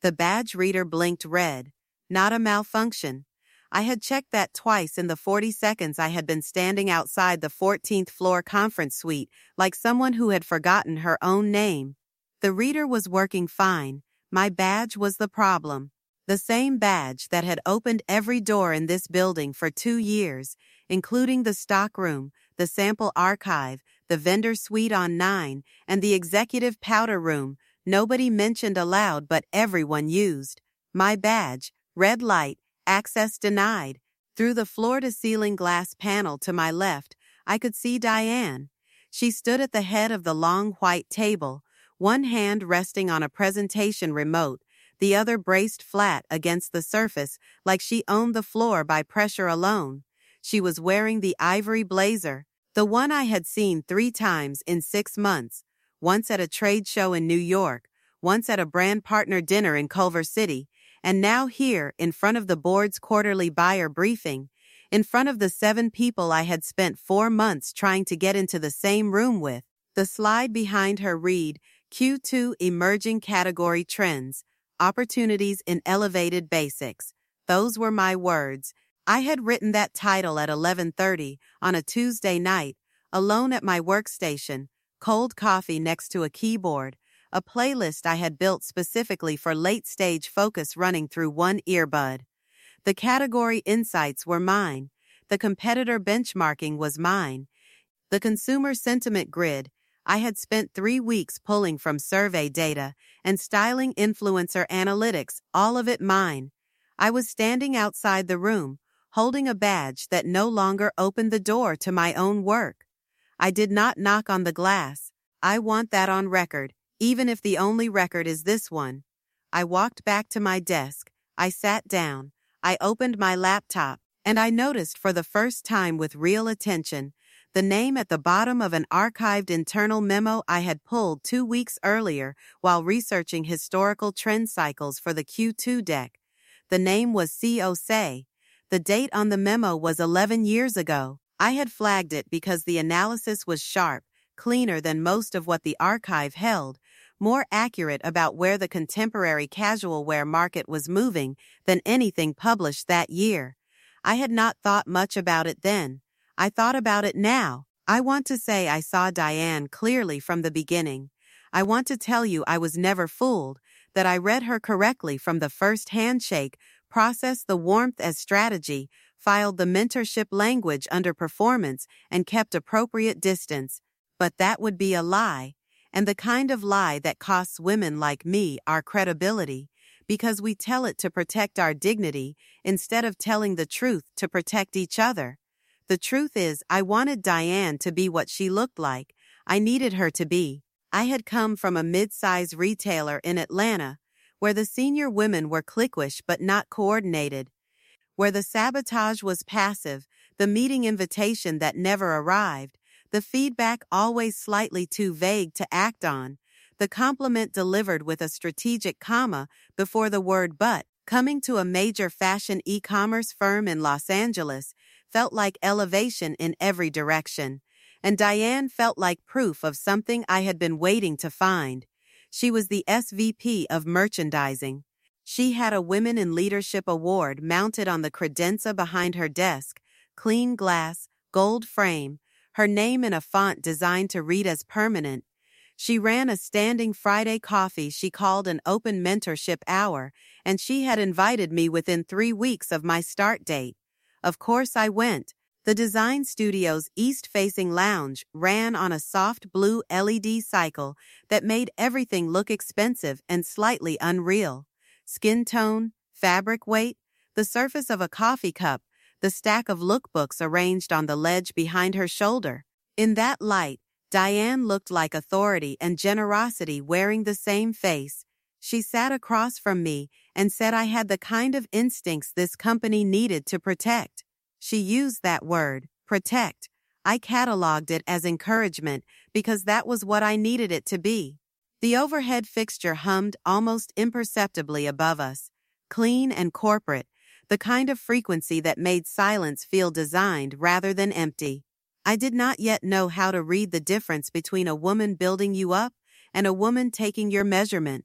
The badge reader blinked red. Not a malfunction. I had checked that twice in the 40 seconds I had been standing outside the 14th floor conference suite, like someone who had forgotten her own name. The reader was working fine. My badge was the problem. The same badge that had opened every door in this building for 2 years, including the stockroom, the sample archive, the vendor suite on 9, and the executive powder room, nobody mentioned aloud but everyone used. My badge, red light, access denied. Through the floor-to-ceiling glass panel to my left, I could see Diane. She stood at the head of the long white table, one hand resting on a presentation remote, the other braced flat against the surface like she owned the floor by pressure alone. She was wearing the ivory blazer, the one I had seen 3 times in 6 months, once at a trade show in New York, once at a brand partner dinner in Culver City, and now here in front of the board's quarterly buyer briefing, in front of the 7 people I had spent 4 months trying to get into the same room with. The slide behind her read, Q2 Emerging Category Trends, Opportunities in Elevated Basics. Those were my words. I had written that title at 11:30 on a Tuesday night, alone at my workstation, cold coffee next to a keyboard, a playlist I had built specifically for late-stage focus running through one earbud. The category insights were mine. The competitor benchmarking was mine. The consumer sentiment grid, I had spent 3 weeks pulling from survey data and styling influencer analytics, all of it mine. I was standing outside the room, holding a badge that no longer opened the door to my own work. I did not knock on the glass. I want that on record, even if the only record is this one. I walked back to my desk. I sat down. I opened my laptop, and I noticed for the first time with real attention the name at the bottom of an archived internal memo I had pulled 2 weeks earlier while researching historical trend cycles for the Q2 deck. The name was COSE. The date on the memo was 11 years ago. I had flagged it because the analysis was sharp, cleaner than most of what the archive held, more accurate about where the contemporary casual wear market was moving than anything published that year. I had not thought much about it then. I thought about it now. I want to say I saw Diane clearly from the beginning. I want to tell you I was never fooled, that I read her correctly from the first handshake, processed the warmth as strategy, filed the mentorship language under performance, and kept appropriate distance. But that would be a lie, and the kind of lie that costs women like me our credibility, because we tell it to protect our dignity instead of telling the truth to protect each other. The truth is, I wanted Diane to be what she looked like. I needed her to be. I had come from a mid-size retailer in Atlanta, where the senior women were cliquish but not coordinated, where the sabotage was passive, the meeting invitation that never arrived, the feedback always slightly too vague to act on, the compliment delivered with a strategic comma before the word but. Coming to a major fashion e-commerce firm in Los Angeles felt like elevation in every direction, and Diane felt like proof of something I had been waiting to find. She was the SVP of merchandising. She had a Women in Leadership award mounted on the credenza behind her desk, clean glass, gold frame, her name in a font designed to read as permanent. She ran a standing Friday coffee she called an open mentorship hour, and she had invited me within 3 weeks of my start date. Of course I went. The design studio's east-facing lounge ran on a soft blue LED cycle that made everything look expensive and slightly unreal. Skin tone, fabric weight, the surface of a coffee cup, the stack of lookbooks arranged on the ledge behind her shoulder. In that light, Diane looked like authority and generosity wearing the same face. She sat across from me and said I had the kind of instincts this company needed to protect. She used that word, protect. I cataloged it as encouragement because that was what I needed it to be. The overhead fixture hummed almost imperceptibly above us, clean and corporate, the kind of frequency that made silence feel designed rather than empty. I did not yet know how to read the difference between a woman building you up and a woman taking your measurement.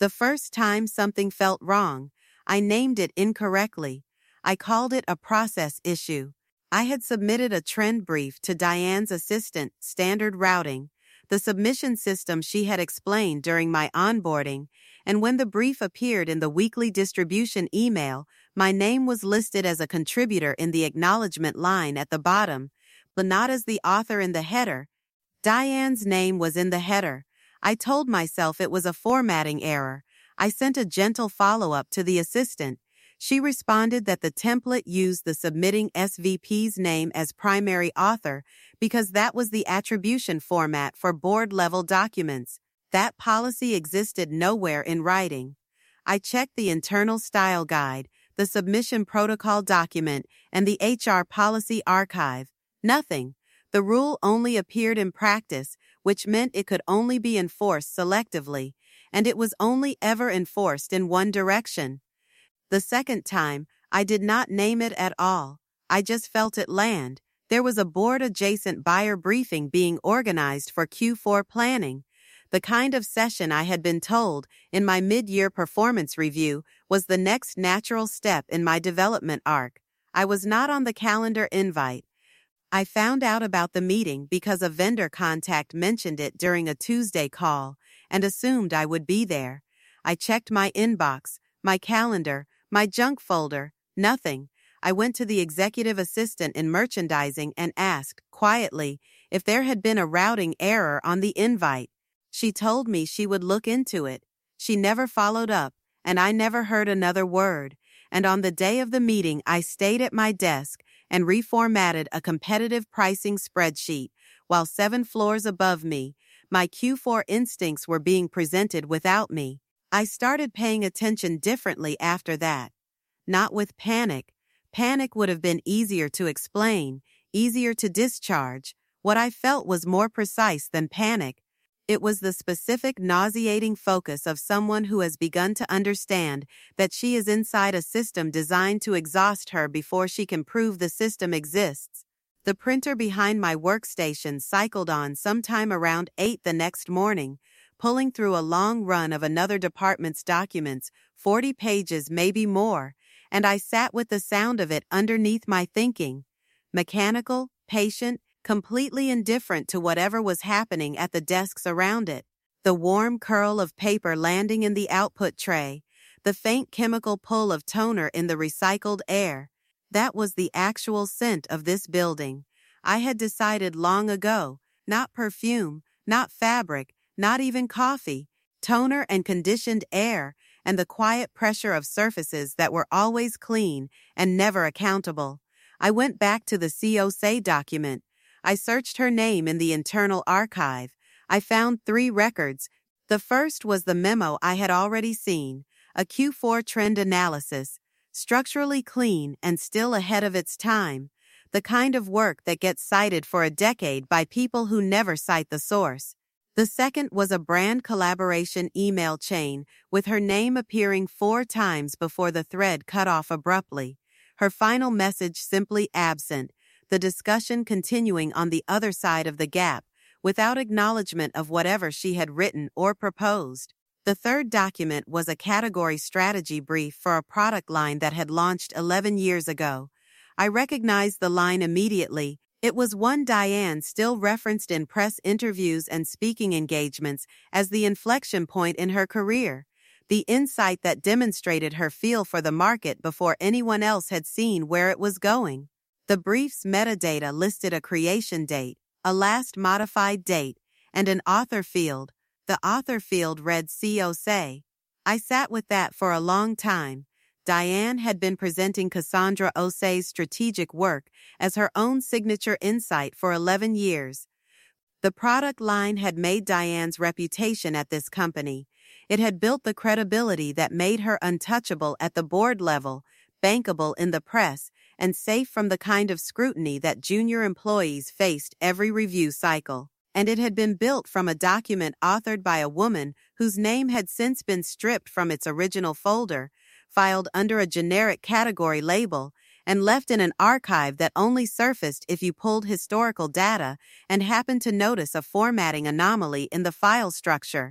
The first time something felt wrong, I named it incorrectly. I called it a process issue. I had submitted a trend brief to Diane's assistant, Standard Routing, the submission system she had explained during my onboarding, and when the brief appeared in the weekly distribution email, my name was listed as a contributor in the acknowledgement line at the bottom, but not as the author in the header. Diane's name was in the header. I told myself it was a formatting error. I sent a gentle follow-up to the assistant. She responded that the template used the submitting SVP's name as primary author because that was the attribution format for board-level documents. That policy existed nowhere in writing. I checked the internal style guide, the submission protocol document, and the HR policy archive. Nothing. The rule only appeared in practice, which meant it could only be enforced selectively, and it was only ever enforced in one direction. The second time, I did not name it at all. I just felt it land. There was a board-adjacent buyer briefing being organized for Q4 planning. The kind of session I had been told in my mid-year performance review was the next natural step in my development arc. I was not on the calendar invite. I found out about the meeting because a vendor contact mentioned it during a Tuesday call and assumed I would be there. I checked my inbox, my calendar, my junk folder, nothing. I went to the executive assistant in merchandising and asked, quietly, if there had been a routing error on the invite. She told me she would look into it. She never followed up, and I never heard another word. And on the day of the meeting, I stayed at my desk and reformatted a competitive pricing spreadsheet, while 7 floors above me, my Q4 instincts were being presented without me. I started paying attention differently after that. Not with panic. Panic would have been easier to explain, easier to discharge. What I felt was more precise than panic. It was the specific nauseating focus of someone who has begun to understand that she is inside a system designed to exhaust her before she can prove the system exists. The printer behind my workstation cycled on sometime around 8 the next morning, pulling through a long run of another department's documents, 40 pages, maybe more, and I sat with the sound of it underneath my thinking. Mechanical, patient, completely indifferent to whatever was happening at the desks around it. The warm curl of paper landing in the output tray, the faint chemical pull of toner in the recycled air. That was the actual scent of this building. I had decided long ago, not perfume, not fabric, not even coffee, toner and conditioned air, and the quiet pressure of surfaces that were always clean and never accountable. I went back to the COSA document. I searched her name in the internal archive. I found 3 records. The first was the memo I had already seen, a Q4 trend analysis, structurally clean and still ahead of its time, the kind of work that gets cited for a decade by people who never cite the source. The second was a brand collaboration email chain with her name appearing 4 times before the thread cut off abruptly, her final message simply absent, the discussion continuing on the other side of the gap, without acknowledgement of whatever she had written or proposed. The third document was a category strategy brief for a product line that had launched 11 years ago. I recognized the line immediately. It was one Diane still referenced in press interviews and speaking engagements as the inflection point in her career, the insight that demonstrated her feel for the market before anyone else had seen where it was going. The brief's metadata listed a creation date, a last modified date, and an author field. The author field read COSA. I sat with that for a long time. Diane had been presenting Cassandra Ose's strategic work as her own signature insight for 11 years. The product line had made Diane's reputation at this company. It had built the credibility that made her untouchable at the board level, bankable in the press, and safe from the kind of scrutiny that junior employees faced every review cycle. And it had been built from a document authored by a woman whose name had since been stripped from its original folder, filed under a generic category label, and left in an archive that only surfaced if you pulled historical data and happened to notice a formatting anomaly in the file structure.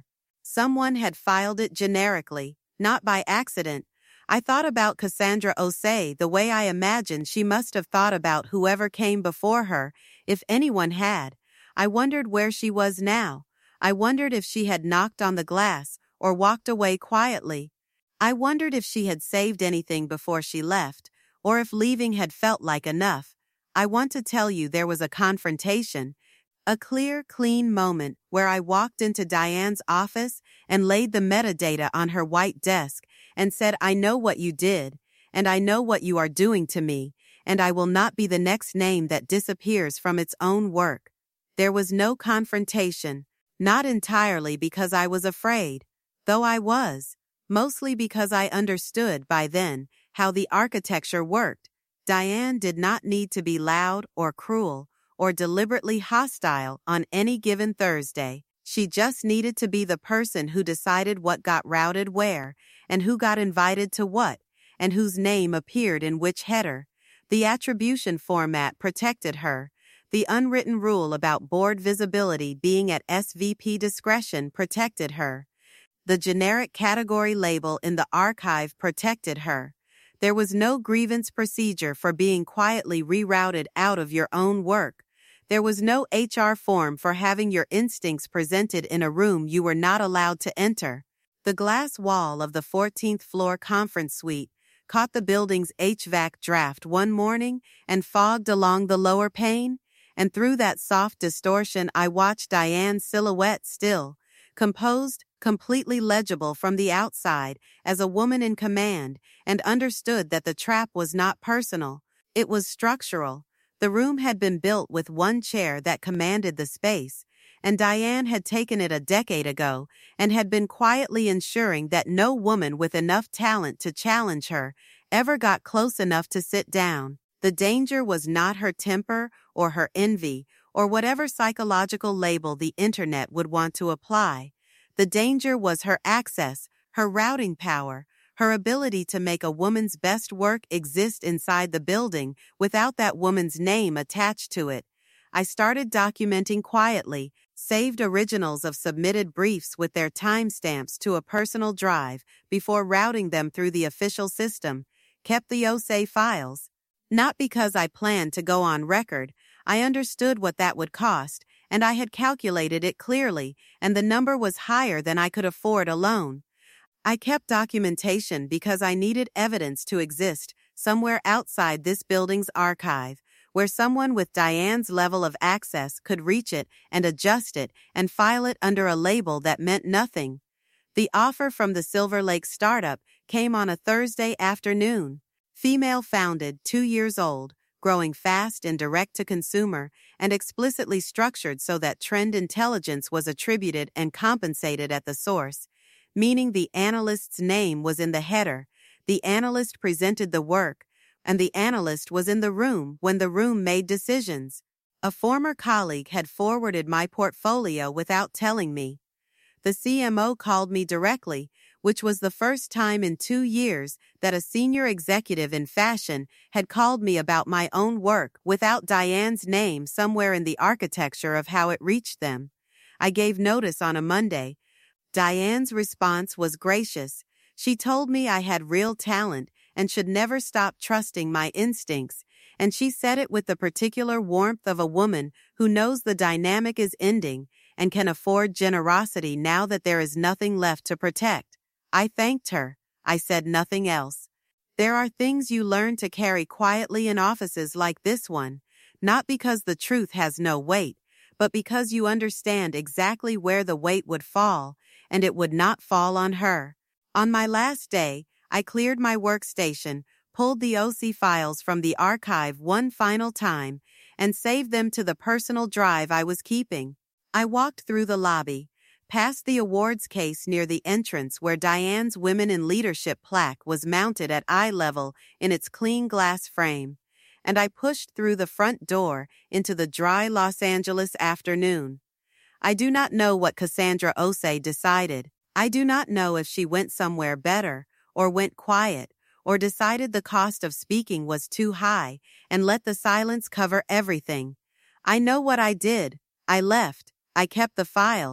Someone had filed it generically, not by accident. I thought about Cassandra Osei the way I imagined she must have thought about whoever came before her, if anyone had. I wondered where she was now. I wondered if she had knocked on the glass or walked away quietly. I wondered if she had saved anything before she left, or if leaving had felt like enough. I want to tell you there was a confrontation, a clear, clean moment where I walked into Diane's office and laid the metadata on her white desk and said, I know what you did, and I know what you are doing to me, and I will not be the next name that disappears from its own work. There was no confrontation, not entirely because I was afraid, though I was, mostly because I understood by then how the architecture worked. Diane did not need to be loud or cruel or deliberately hostile on any given Thursday. She just needed to be the person who decided what got routed where, and who got invited to what, and whose name appeared in which header. The attribution format protected her. The unwritten rule about board visibility being at SVP discretion protected her. The generic category label in the archive protected her. There was no grievance procedure for being quietly rerouted out of your own work. There was no HR form for having your instincts presented in a room you were not allowed to enter. The glass wall of the 14th floor conference suite caught the building's HVAC draft one morning and fogged along the lower pane, and through that soft distortion I watched Diane's silhouette still, composed, completely legible from the outside as a woman in command, and understood that the trap was not personal. It was structural. The room had been built with one chair that commanded the space, and Diane had taken it a decade ago and had been quietly ensuring that no woman with enough talent to challenge her ever got close enough to sit down. The danger was not her temper or her envy or whatever psychological label the internet would want to apply. The danger was her access, her routing power, her ability to make a woman's best work exist inside the building without that woman's name attached to it. I started documenting quietly, saved originals of submitted briefs with their timestamps to a personal drive before routing them through the official system, kept the Osei files. Not because I planned to go on record. I understood what that would cost, and I had calculated it clearly, and the number was higher than I could afford alone. I kept documentation because I needed evidence to exist somewhere outside this building's archive, where someone with Diane's level of access could reach it and adjust it and file it under a label that meant nothing. The offer from the Silver Lake startup came on a Thursday afternoon. Female-founded, 2 years old, growing fast and direct-to-consumer, and explicitly structured so that trend intelligence was attributed and compensated at the source, meaning the analyst's name was in the header, the analyst presented the work, and the analyst was in the room when the room made decisions. A former colleague had forwarded my portfolio without telling me. The CMO called me directly, which was the first time in 2 years that a senior executive in fashion had called me about my own work without Diane's name somewhere in the architecture of how it reached them. I gave notice on a Monday. Diane's response was gracious. She told me I had real talent and should never stop trusting my instincts, and she said it with the particular warmth of a woman who knows the dynamic is ending and can afford generosity now that there is nothing left to protect. I thanked her. I said nothing else. There are things you learn to carry quietly in offices like this one, not because the truth has no weight, but because you understand exactly where the weight would fall, and it would not fall on her. On my last day, I cleared my workstation, pulled the OC files from the archive one final time, and saved them to the personal drive I was keeping. I walked through the lobby, past the awards case near the entrance where Diane's Women in Leadership plaque was mounted at eye level in its clean glass frame, and I pushed through the front door into the dry Los Angeles afternoon. I do not know what Cassandra Osei decided. I do not know if she went somewhere better, or went quiet, or decided the cost of speaking was too high and let the silence cover everything. I know what I did. I left. I kept the files.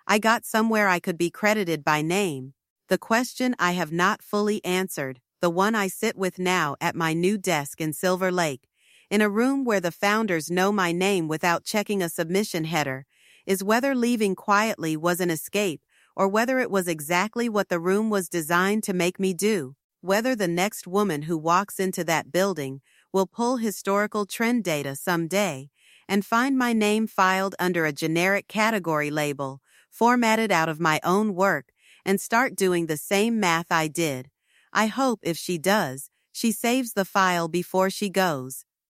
I got somewhere I could be credited by name. The question I have not fully answered, the one I sit with now at my new desk in Silver Lake, in a room where the founders know my name without checking a submission header, is whether leaving quietly was an escape or whether it was exactly what the room was designed to make me do. Whether the next woman who walks into that building will pull historical trend data someday and find my name filed under a generic category label, formatted out of my own work, and start doing the same math I did. I hope if she does, she saves the file before she goes.